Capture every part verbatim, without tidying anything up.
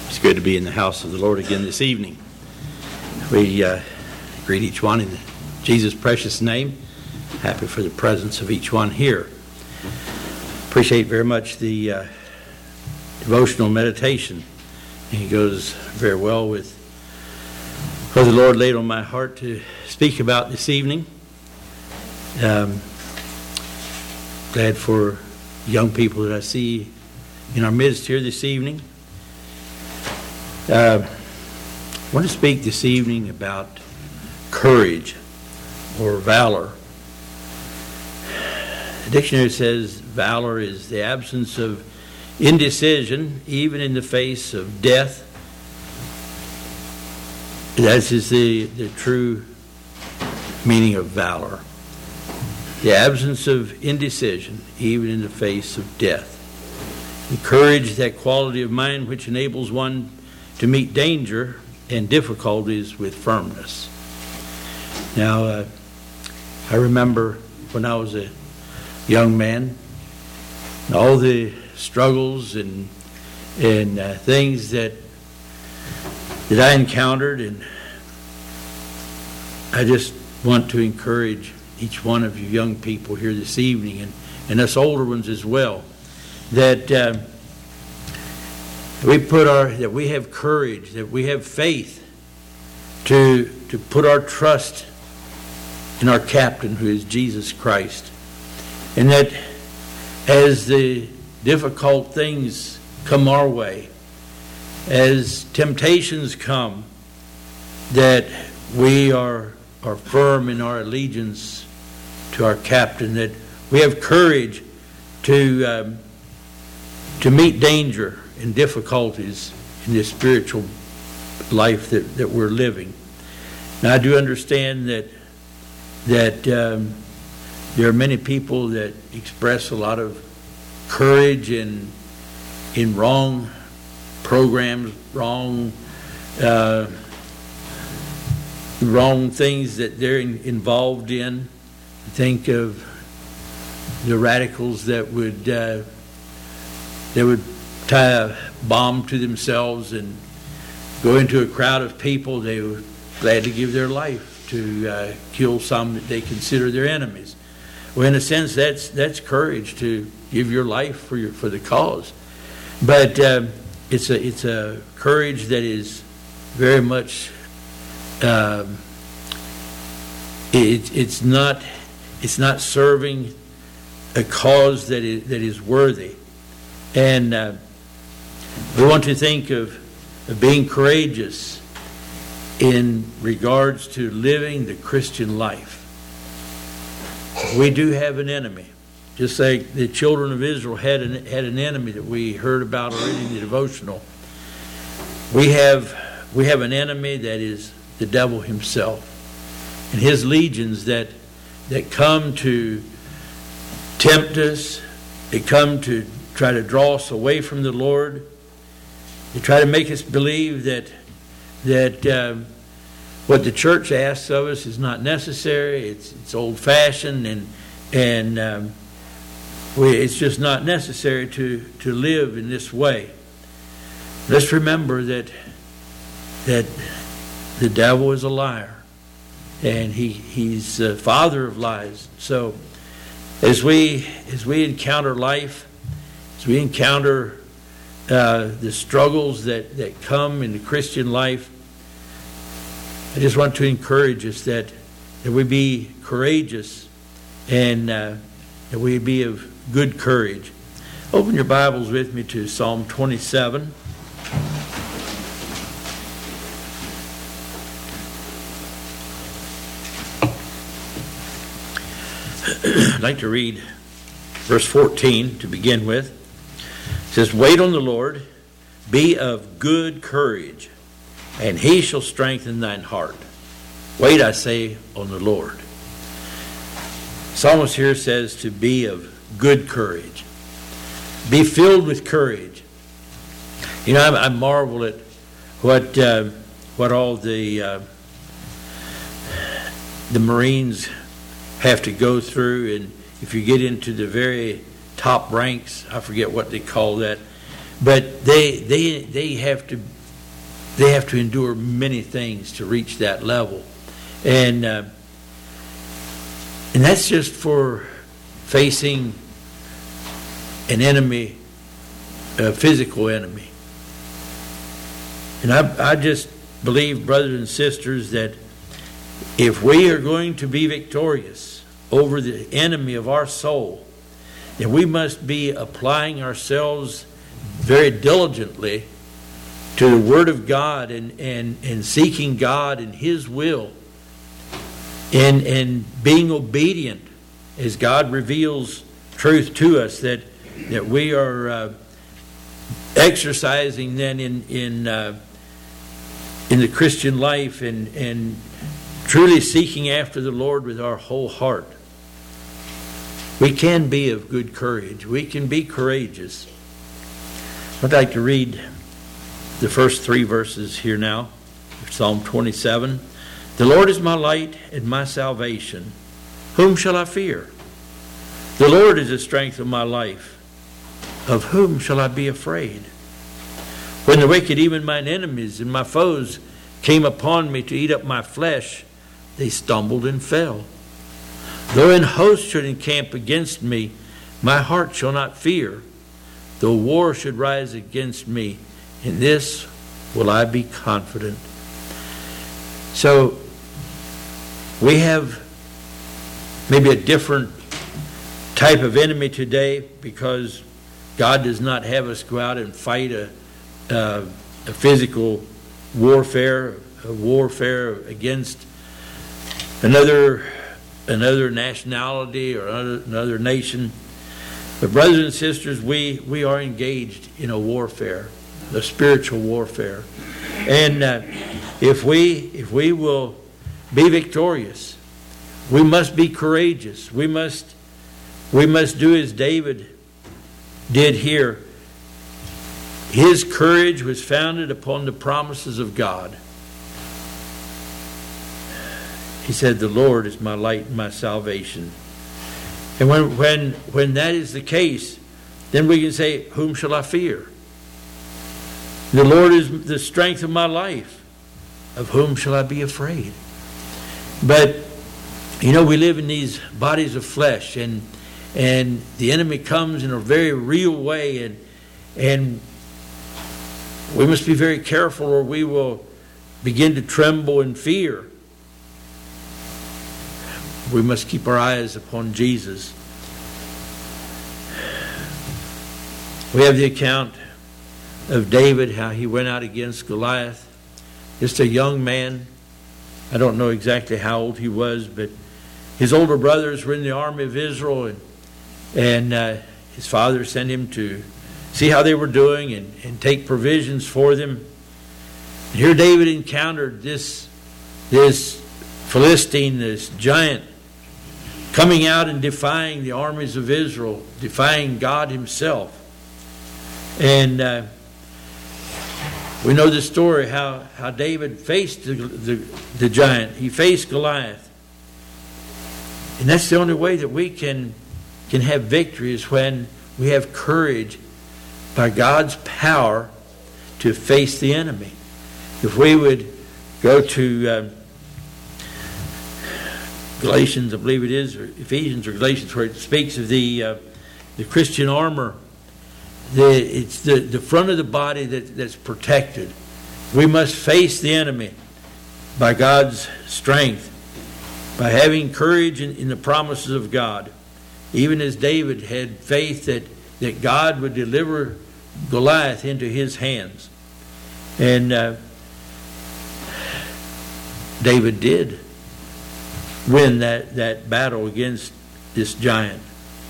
It's good to be in the house of the Lord again this evening. We uh, greet each one in Jesus' precious name. Happy for the presence of each one here. Appreciate very much the uh, devotional meditation. It goes very well with what the Lord laid on my heart to speak about this evening. Um, glad for young people that I see in our midst here this evening. Uh, I want to speak this evening about courage or valor. The dictionary says valor is the absence of indecision, even in the face of death. That is the, the true meaning of valor. The absence of indecision, even in the face of death. And courage, that quality of mind which enables one to meet danger and difficulties with firmness. Now, uh, I remember when I was a young man, and all the struggles and and uh, things that that I encountered, and I just want to encourage each one of you young people here this evening, and, and us older ones as well, that uh, we put our that we have courage, that we have faith to to put our trust in our captain, who is Jesus Christ, and that as the difficult things come our way, as temptations come, that we are are firm in our allegiance to our captain, that we have courage to um, to meet danger and difficulties in this spiritual life that, that we're living. Now, I do understand that that um, there are many people that express a lot of courage in in wrong programs, wrong uh, wrong things that they're in, involved in. Think of the radicals that would uh, they would tie a bomb to themselves and go into a crowd of people. They were glad to give their life to uh, kill some that they consider their enemies. Well, in a sense, that's that's courage, to give your life for your for the cause. But uh, it's a it's a courage that is very much um, it, it's not it's not serving a cause that is that is worthy. And uh, we want to think of, of being courageous in regards to living the Christian life. We do have an enemy, just like the children of Israel had an, had an enemy that we heard about already in the devotional. We have we have an enemy that is the devil himself and his legions that that come to tempt us. They come to try to draw us away from the Lord. They try to make us believe that that um, what the church asks of us is not necessary. It's it's old-fashioned, and and um, we, it's just not necessary to to live in this way. Let's remember that that the devil is a liar, and he he's the father of lies. So as we as we encounter life, as we encounter uh, the struggles that, that come in the Christian life, I just want to encourage us that, that we be courageous and uh, that we be of good courage. Open your Bibles with me to Psalm twenty-seven. I'd like to read verse fourteen to begin with. It says, "Wait on the Lord, be of good courage, and he shall strengthen thine heart." Wait, I say, on the Lord. Psalmist here says to be of good courage. Be filled with courage. You know, I, I marvel at what uh, what all the uh, the Marines have to go through, and if you get into the very top ranks, I forget what they call that, but they they they have to they have to endure many things to reach that level. And uh, and that's just for facing an enemy, a physical enemy. And I, I just believe, brothers and sisters, that if we are going to be victorious over the enemy of our soul, then we must be applying ourselves very diligently to the Word of God and, and, and seeking God and His will, and, and being obedient as God reveals truth to us, that, that we are uh, exercising then in in uh, in the Christian life, and, and truly seeking after the Lord with our whole heart. We can be of good courage. We can be courageous. I'd like to read the first three verses here now. Psalm twenty-seven. The Lord is my light and my salvation. Whom shall I fear? The Lord is the strength of my life. Of whom shall I be afraid? When the wicked, even mine enemies and my foes, came upon me to eat up my flesh, they stumbled and fell. Though an host should encamp against me, my heart shall not fear. Though war should rise against me, in this will I be confident. So, we have maybe a different type of enemy today, because God does not have us go out and fight a, uh, a physical warfare, a warfare against another another nationality or another, another nation. But brothers and sisters, we, we are engaged in a warfare, a spiritual warfare. And uh, if we if we will be victorious, we must be courageous. We must we must do as David did here. His courage was founded upon the promises of God. He said, the Lord is my light and my salvation. And when, when, when that is the case, then we can say, whom shall I fear? The Lord is the strength of my life. Of whom shall I be afraid? But, you know, we live in these bodies of flesh, and and the enemy comes in a very real way, and and we must be very careful, or we will begin to tremble in fear. We must keep our eyes upon Jesus. We have the account of David, how he went out against Goliath. Just a young man. I don't know exactly how old he was, but his older brothers were in the army of Israel, and, and uh, his father sent him to see how they were doing and, and take provisions for them. And here David encountered this, this Philistine, this giant, coming out and defying the armies of Israel, defying God himself. And uh, we know the story how, how David faced the, the, the giant. He faced Goliath. And that's the only way that we can, can have victory, is when we have courage by God's power to face the enemy. If we would go to um, Galatians, I believe it is, or Ephesians or Galatians, where it speaks of the uh, the Christian armor. The, it's the, the front of the body that, that's protected. We must face the enemy by God's strength, by having courage in, in the promises of God. Even as David had faith that, that God would deliver Goliath into his hands. And uh, David did win that, that battle against this giant.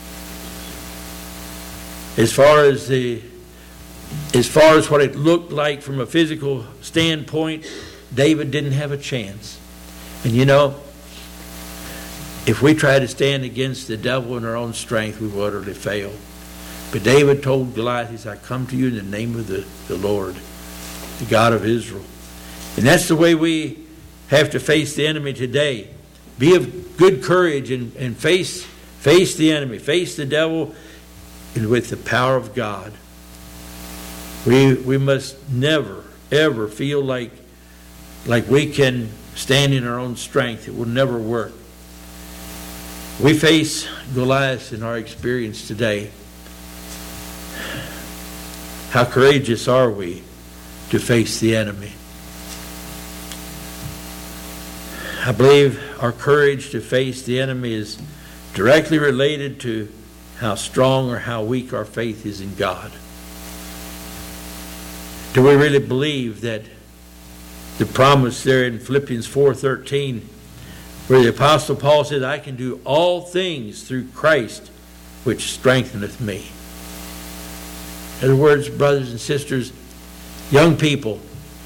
As far as the as far as what it looked like from a physical standpoint, David didn't have a chance. And you know, if we try to stand against the devil in our own strength, we will utterly fail. But David told Goliath, he said, I come to you in the name of the, the Lord, the God of Israel. And that's the way we have to face the enemy today. Be of good courage and, and face, face the enemy, face the devil, and with the power of God. We, we must never, ever feel like, like we can stand in our own strength. It will never work. We face Goliath in our experience today. How courageous are we to face the enemy? I believe our courage to face the enemy is directly related to how strong or how weak our faith is in God. Do we really believe that the promise there in Philippians four thirteen, where the Apostle Paul says, I can do all things through Christ, which strengtheneth me? In other words, brothers and sisters, young people,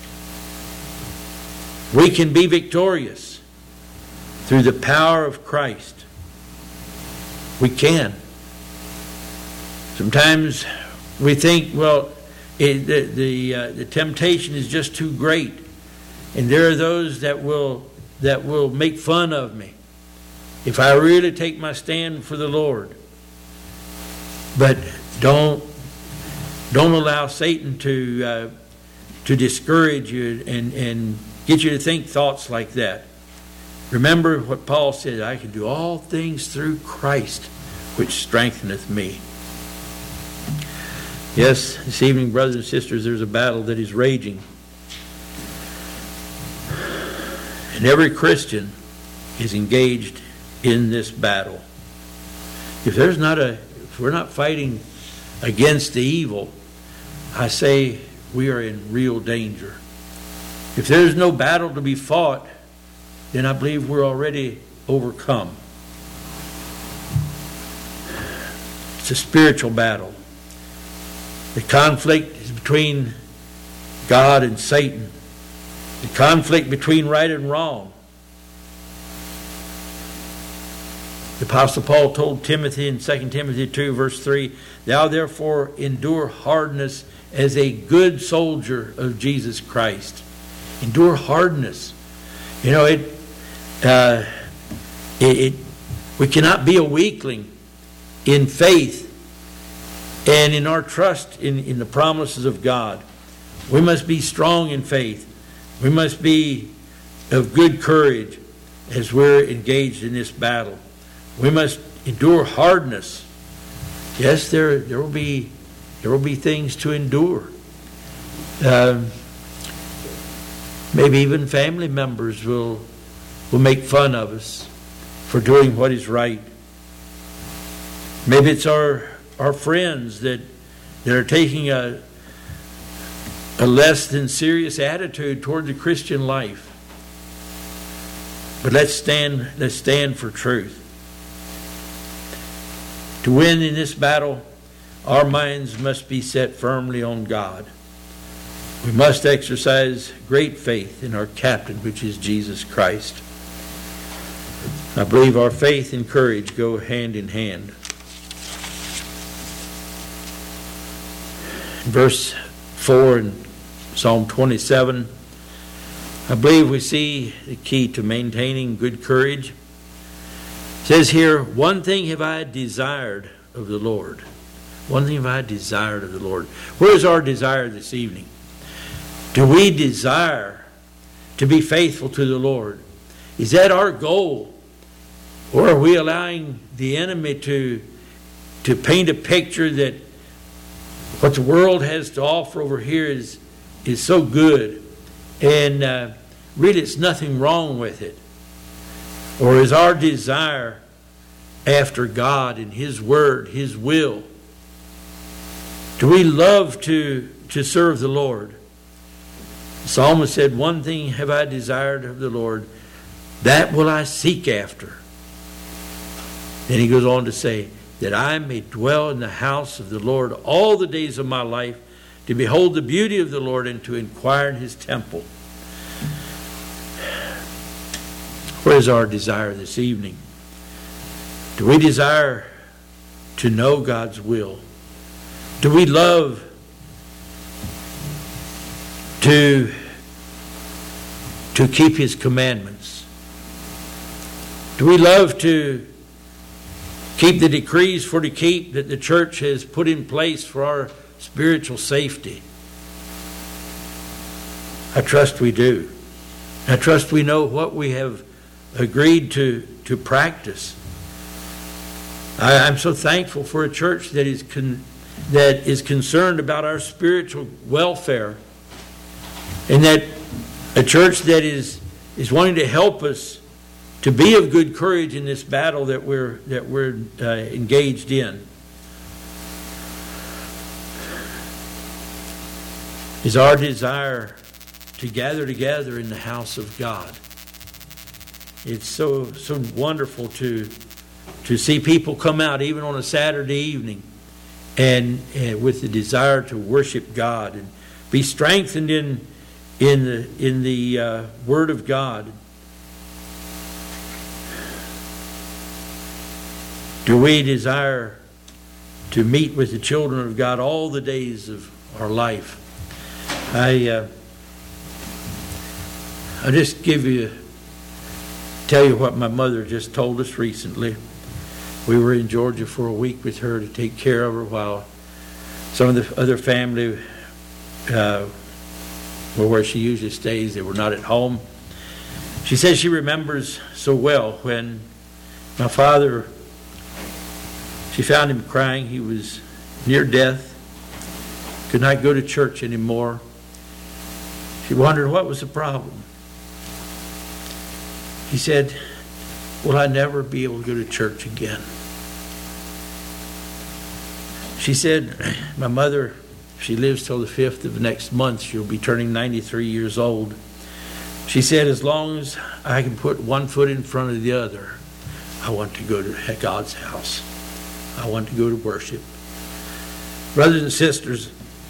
we can be victorious through the power of Christ. We can. Sometimes we think, well, it, the the, uh, the temptation is just too great, and there are those that will that will make fun of me if I really take my stand for the Lord. But don't don't allow Satan to uh, to discourage you and and get you to think thoughts like that. Remember what Paul said, I can do all things through Christ, which strengtheneth me. Yes, this evening, brothers and sisters, there's a battle that is raging. And every Christian is engaged in this battle. If there's not a, if we're not fighting against the evil, I say we are in real danger. If there's no battle to be fought, then I believe we're already overcome. It's a spiritual battle. The conflict is between God and Satan. The conflict between right and wrong. The Apostle Paul told Timothy in Second Timothy two verse three, Thou therefore endure hardness as a good soldier of Jesus Christ. Endure hardness. You know, it, uh, it, it we cannot be a weakling in faith and in our trust in, in the promises of God. We must be strong in faith. We must be of good courage as we're engaged in this battle. We must endure hardness. Yes, there there will be there will be things to endure. Um, maybe even family members will will make fun of us for doing what is right. Maybe it's our our friends that that are taking a a less than serious attitude toward the Christian life. But let's stand let's stand for truth. To win in this battle, our minds must be set firmly on God. We must exercise great faith in our captain, which is Jesus Christ. I believe our faith and courage go hand in hand. In verse four in Psalm twenty-seven, I believe we see the key to maintaining good courage. It says here, one thing have I desired of the Lord. One thing have I desired of the Lord. Where is our desire this evening? Do we desire to be faithful to the Lord? Is that our goal? Or are we allowing the enemy to, to paint a picture that what the world has to offer over here is, is so good, and uh, really it's nothing wrong with it? Or is our desire after God and His Word, His will? Do we love to, to serve the Lord? The psalmist said, one thing have I desired of the Lord, that will I seek after. Then he goes on to say, that I may dwell in the house of the Lord all the days of my life, to behold the beauty of the Lord and to inquire in His temple. Where is our desire this evening? Do we desire to know God's will? Do we love to, to keep His commandments? Do we love to keep the decrees for to keep that the church has put in place for our spiritual safety? I trust we do. I trust we know what we have agreed to, to practice. I, I'm so thankful for a church that is con, that is concerned about our spiritual welfare, and that a church that is is wanting to help us to be of good courage in this battle that we're that we're uh, engaged in. Is our desire to gather together in the house of God. It's so so wonderful to to see people come out even on a Saturday evening and, and with the desire to worship God and be strengthened in in the in the uh, Word of God. Do we desire to meet with the children of God all the days of our life? I uh, I'll just give you, tell you what my mother just told us recently. We were in Georgia for a week with her to take care of her while some of the other family uh, were where she usually stays. They were not at home. She says she remembers so well when my father, she found him crying. He was near death, could not go to church anymore. She wondered what was the problem. He said, will I never be able to go to church again? She said, my mother, if she lives till the fifth of next month, she'll be turning ninety-three years old. She said, as long as I can put one foot in front of the other, I want to go to God's house. I want to go to worship. Brothers and sisters,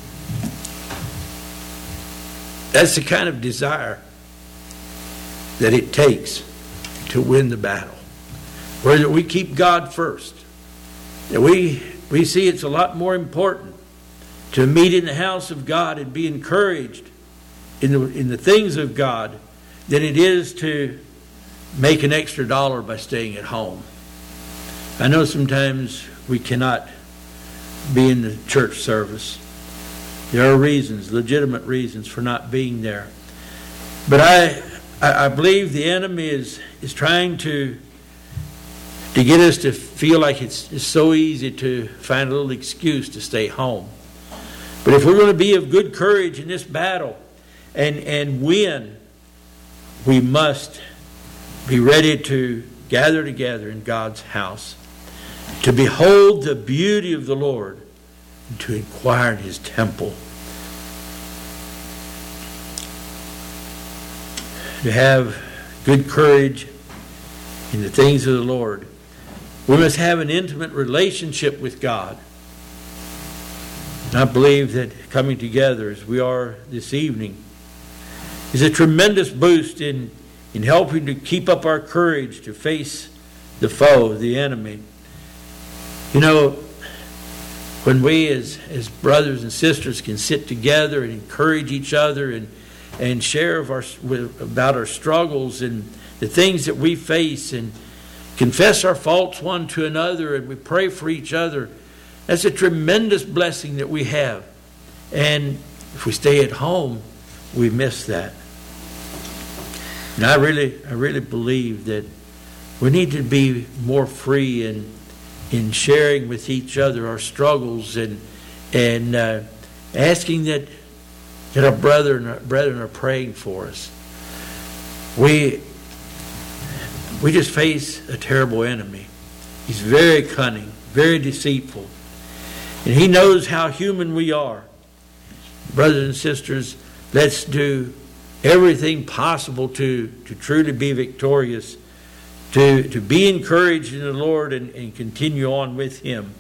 that's the kind of desire that it takes to win the battle. Where we keep God first. That we we see it's a lot more important to meet in the house of God and be encouraged in the in the things of God than it is to make an extra dollar by staying at home. I know sometimes we cannot be in the church service. There are reasons, legitimate reasons for not being there. But I I believe the enemy is, is trying to, to get us to feel like it's, it's so easy to find a little excuse to stay home. But if we're going to be of good courage in this battle and, and win, we must be ready to gather together in God's house, to behold the beauty of the Lord, and to inquire in His temple. To have good courage in the things of the Lord, we must have an intimate relationship with God. And I believe that coming together as we are this evening is a tremendous boost in, in helping to keep up our courage to face the foe, the enemy. You know, when we as, as brothers and sisters can sit together and encourage each other and and share of our, with, about our struggles and the things that we face and confess our faults one to another and we pray for each other. That's a tremendous blessing that we have. And if we stay at home, we miss that. And I really, I really believe that we need to be more free in, in sharing with each other our struggles and, and uh, asking that that our brethren, our brethren are praying for us. We, we just face a terrible enemy. He's very cunning, very deceitful. And he knows how human we are. Brothers and sisters, let's do everything possible to, to truly be victorious, to, to be encouraged in the Lord and, and continue on with Him.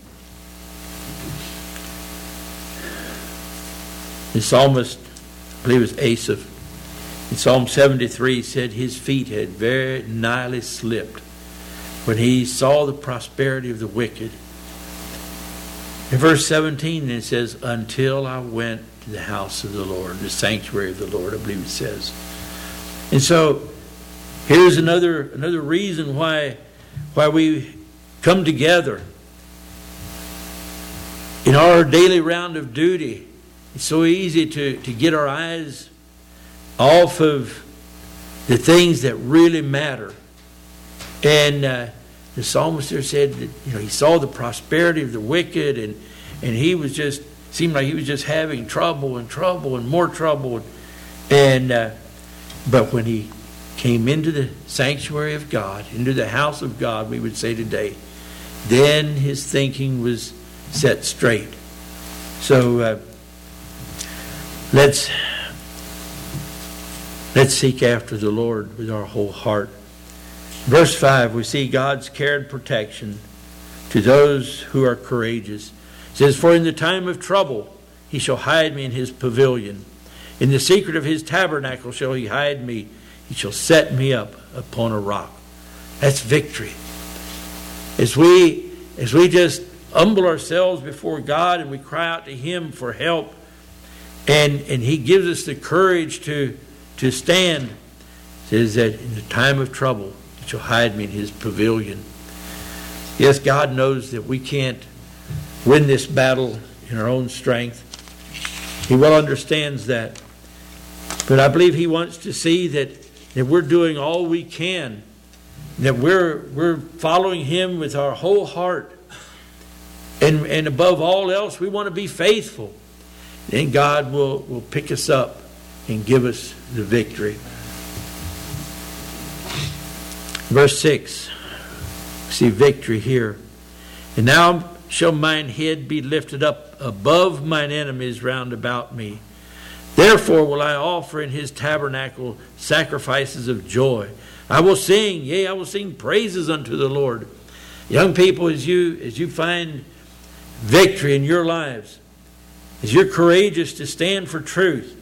The psalmist, I believe it was Asaph, in Psalm seventy-three said his feet had very nigh slipped when he saw the prosperity of the wicked. In verse seventeen it says, until I went to the house of the Lord, the sanctuary of the Lord, I believe it says. And so here's another another reason why why we come together in our daily round of duty. It's so easy to, to get our eyes off of the things that really matter. And uh, the psalmist there said that, you know, he saw the prosperity of the wicked, and and he was just, seemed like he was just having trouble and trouble and more trouble. And uh, but when he came into the sanctuary of God, into the house of God, we would say today, then his thinking was set straight. So uh, let's let's seek after the Lord with our whole heart. Verse five, we see God's care and protection to those who are courageous. It says, for in the time of trouble he shall hide me in his pavilion. In the secret of his tabernacle shall he hide me. He shall set me up upon a rock. That's victory. As we, as we just humble ourselves before God and we cry out to him for help, and, and he gives us the courage to, to stand, it says that in the time of trouble he shall hide me in his pavilion. Yes, God knows that we can't win this battle in our own strength. He well understands that. But I believe he wants to see that, that we're doing all we can, that we're we're following him with our whole heart. And, and above all else, we want to be faithful. Then God will, will pick us up and give us the victory. Verse six, see victory here. And now shall mine head be lifted up above mine enemies round about me. Therefore will I offer in his tabernacle sacrifices of joy. I will sing, yea, I will sing praises unto the Lord. Young people, as you as you find victory in your lives, as you're courageous to stand for truth,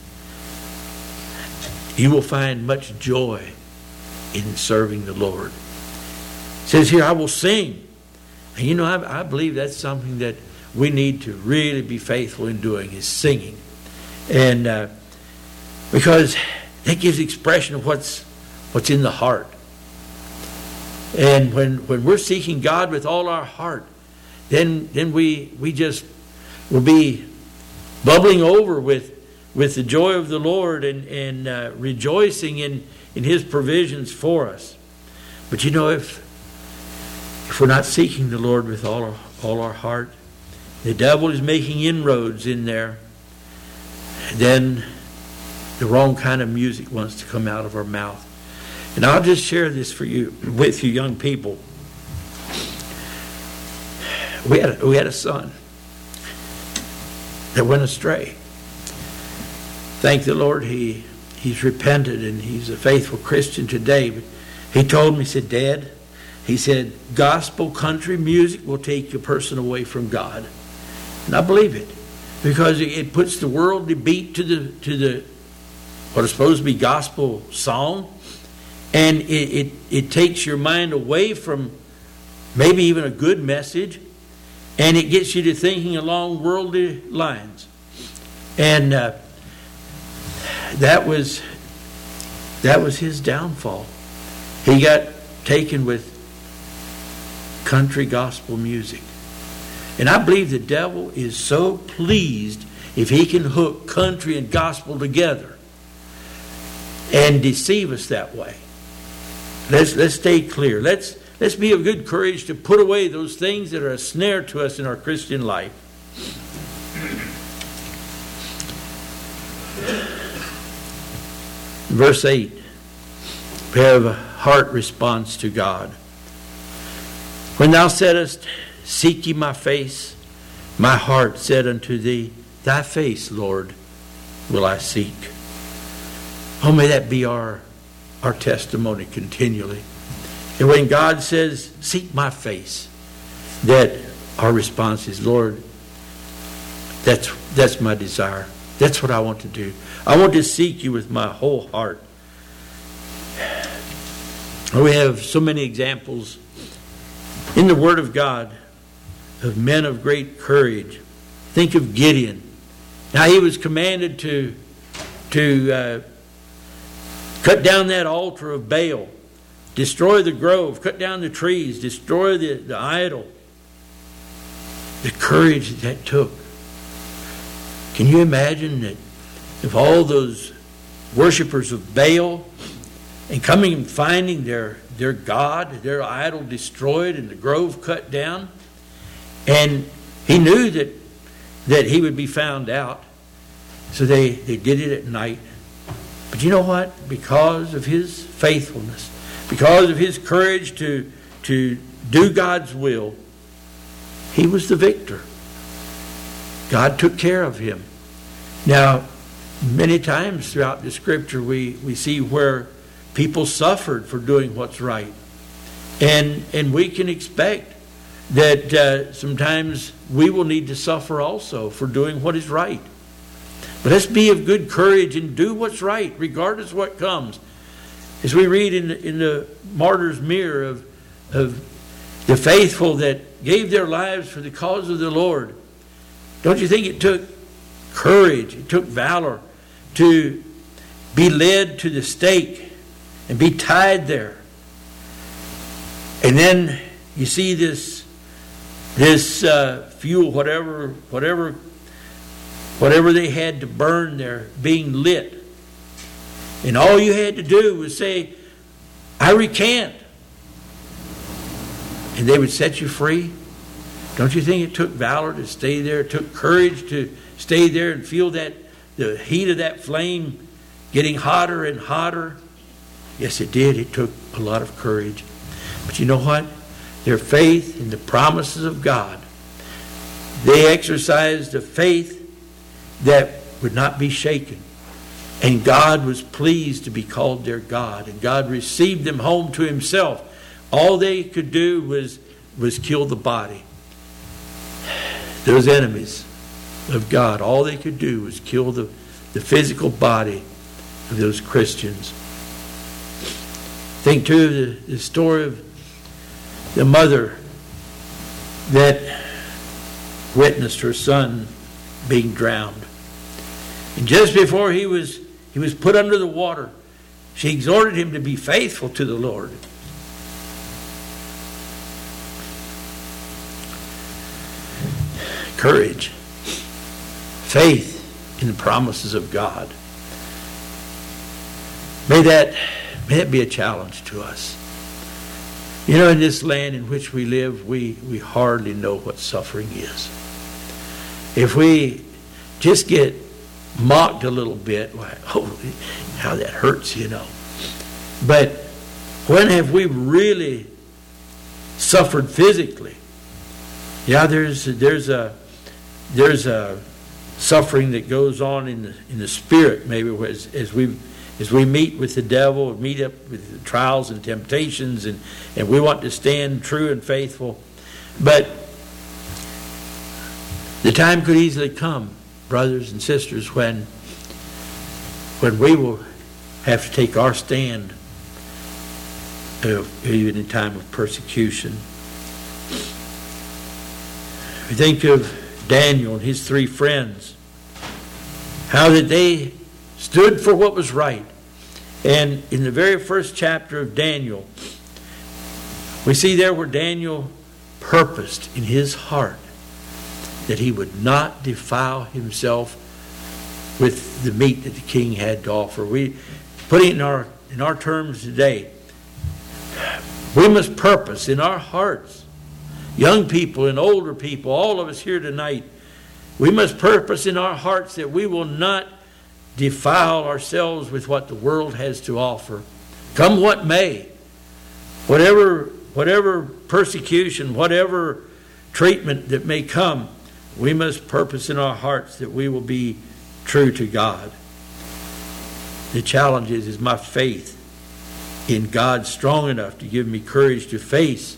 you will find much joy in serving the Lord. It says here, I will sing. And you know, I, I believe that's something that we need to really be faithful in doing, is singing. And uh, because that gives expression of what's what's in the heart. And when when we're seeking God with all our heart, then then we we just will be bubbling over with with the joy of the Lord and and uh, rejoicing in in his provisions for us. But you know, if if we're not seeking the Lord with all our, all our heart, the devil is making inroads in there. Then the wrong kind of music wants to come out of our mouth. And I'll just share this for you, with you young people. We had a, we had a son that went astray. Thank the Lord, he he's repented and he's a faithful Christian today. But he told me, he said, Dad, he said, gospel country music will take a person away from God. And I believe it, because it puts the worldly beat to the to the what is supposed to be gospel song, and it, it it takes your mind away from maybe even a good message, and it gets you to thinking along worldly lines. And uh, that was that was his downfall. He got taken with country gospel music. And I believe the devil is so pleased if he can hook country and gospel together and deceive us that way. Let's let's stay clear. Let's let's be of good courage to put away those things that are a snare to us in our Christian life. Verse eight, we have a heart response to God. When thou saidest, seek ye my face, my heart said unto thee, thy face, Lord, will I seek. Oh, may that be our, our testimony continually. And when God says, seek my face, that our response is, Lord, that's, that's my desire. That's what I want to do. I want to seek you with my whole heart. We have so many examples in the Word of God of men of great courage. Think of Gideon. Now he was commanded to, to uh, cut down that altar of Baal, destroy the grove, cut down the trees, destroy the, the idol. The courage that that took. Can you imagine that if all those worshipers of Baal, and coming and finding their, their God, their idol destroyed and the grove cut down. And he knew that, that he would be found out. So they, they did it at night. But you know what? Because of his faithfulness, because of his courage to, to do God's will, he was the victor. God took care of him. Now, many times throughout the scripture we, we see where people suffered for doing what's right. And, and we can expect that uh, sometimes we will need to suffer also for doing what is right. But let's be of good courage and do what's right, regardless of what comes. As we read in the, in the martyr's mirror of, of the faithful that gave their lives for the cause of the Lord, don't you think it took courage, it took valor to be led to the stake and be tied there? And then you see this, this uh, fuel, whatever, whatever, whatever they had to burn there, being lit. And all you had to do was say, I recant. And they would set you free. Don't you think it took valor to stay there? It took courage to stay there and feel that the heat of that flame getting hotter and hotter? Yes, it did. It took a lot of courage. But you know what? Their faith in the promises of God. They exercised a faith that would not be shaken. And God was pleased to be called their God. And God received them home to himself. All they could do was, was kill the body. Those enemies of God, all they could do was kill the, the physical body of those Christians. Think too of the, the story of the mother that witnessed her son being drowned. And just before he was he was put under the water, she exhorted him to be faithful to the Lord. Courage, faith in the promises of God. May that, may that be a challenge to us. You know, in this land in which we live, we, we hardly know what suffering is. If we just get mocked a little bit, like, oh, how that hurts, you know. But when have we really suffered physically? Yeah, there's there's a there's a suffering that goes on in the in the spirit, maybe as, as we as we meet with the devil, meet up with the trials and temptations, and, and we want to stand true and faithful. But the time could easily come, brothers and sisters, when when we will have to take our stand, uh, even in time of persecution. We think of Daniel and his three friends, how that they stood for what was right. And in the very first chapter of Daniel, we see there where Daniel purposed in his heart that he would not defile himself with the meat that the king had to offer. We put it in our in our terms today. We must purpose in our hearts, young people and older people, all of us here tonight, we must purpose in our hearts that we will not defile ourselves with what the world has to offer. Come what may, whatever whatever persecution, whatever treatment that may come, we must purpose in our hearts that we will be true to God. The challenge is, is my faith in God strong enough to give me courage to face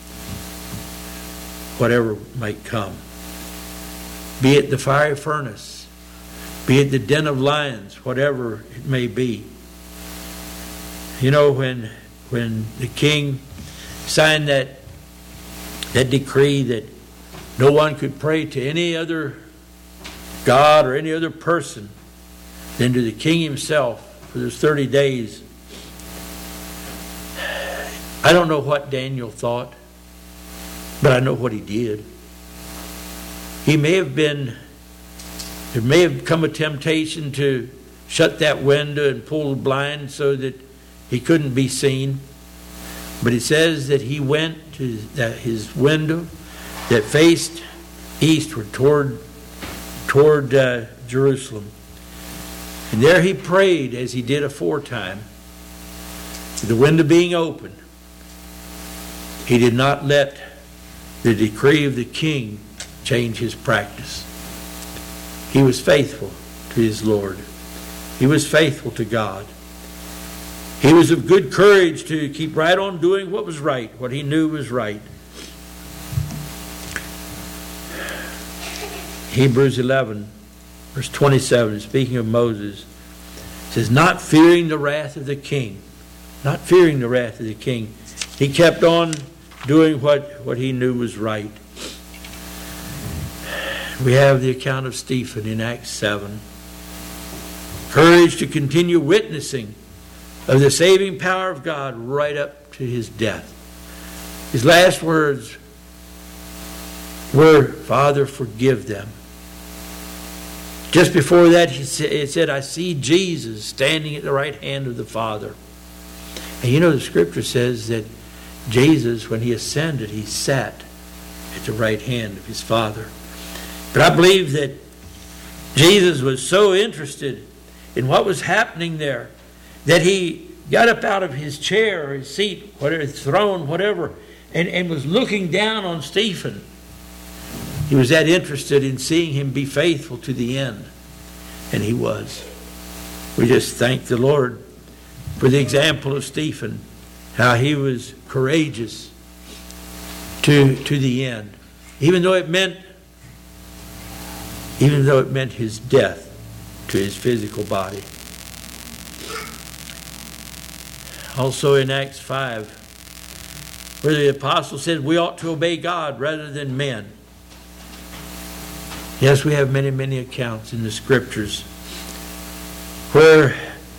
whatever might come? Be it the fiery furnace, be it the den of lions, whatever it may be. You know, when when the king signed that that decree that no one could pray to any other God or any other person than to the king himself for those thirty days, I don't know what Daniel thought, but I know what he did. He may have been, there may have come a temptation to, shut that window and pull the blind so that he couldn't be seen. But it says that he went to his window that faced eastward toward, toward uh, Jerusalem. And there he prayed as he did aforetime, the window being open. He did not let the decree of the king change his practice. He was faithful to his Lord. He was faithful to God. He was of good courage to keep right on doing what was right, what he knew was right. Hebrews eleven, verse twenty-seven, speaking of Moses, says, not fearing the wrath of the king, not fearing the wrath of the king, he kept on doing what, what he knew was right. We have the account of Stephen in Acts seven. Courage to continue witnessing of the saving power of God right up to his death. His last words were, Father, forgive them. Just before that, he said, it said, I see Jesus standing at the right hand of the Father. And you know, the scripture says that Jesus, when he ascended, he sat at the right hand of his Father. But I believe that Jesus was so interested in what was happening there that he got up out of his chair or his seat, whatever, his throne, whatever, and, and was looking down on Stephen. He was that interested in seeing him be faithful to the end. And he was. We just thank the Lord for the example of Stephen, how he was courageous to, to the end. Even though it meant, even though it meant his death to his physical body. Also in Acts five, where the apostle said we ought to obey God rather than men. Yes, we have many, many accounts in the scriptures where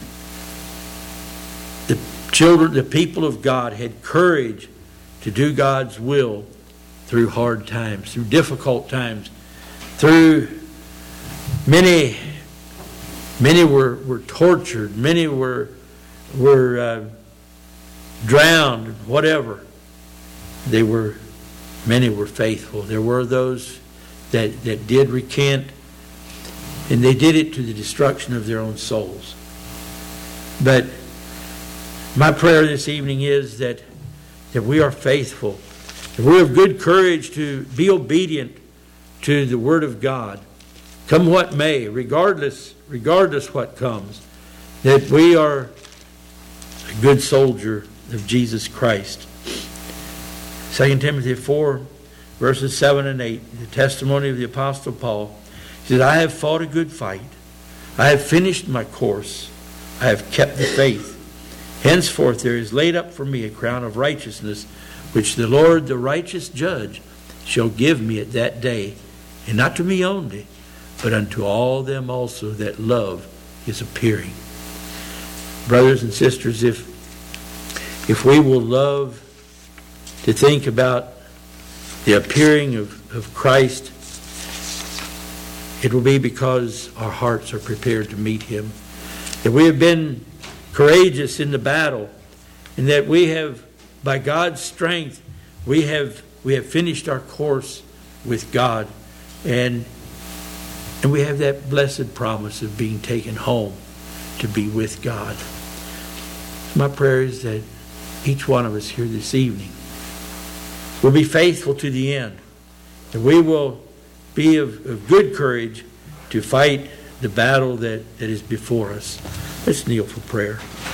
the children, the people of God had courage to do God's will through hard times, through difficult times, through many, many were, were tortured, many were, were uh, drowned, whatever. They were, many were faithful. There were those that, that did recant, and they did it to the destruction of their own souls. But my prayer this evening is that, that we are faithful, that we have good courage to be obedient to the Word of God, come what may, regardless, regardless what comes, that we are a good soldier of Jesus Christ. Second Timothy four, verses seven and eight, the testimony of the Apostle Paul. He said, I have fought a good fight. I have finished my course. I have kept the faith. Henceforth there is laid up for me a crown of righteousness, which the Lord, the righteous judge, shall give me at that day, and not to me only, but unto all them also that love his appearing. Brothers and sisters, if if we will love to think about the appearing of, of Christ, it will be because our hearts are prepared to meet him. That we have been courageous in the battle, and that we have, by God's strength, we have we have finished our course with God, and and we have that blessed promise of being taken home to be with God. My prayer is that each one of us here this evening will be faithful to the end, and we will be of, of good courage to fight the battle that, that is before us. Let's kneel for prayer.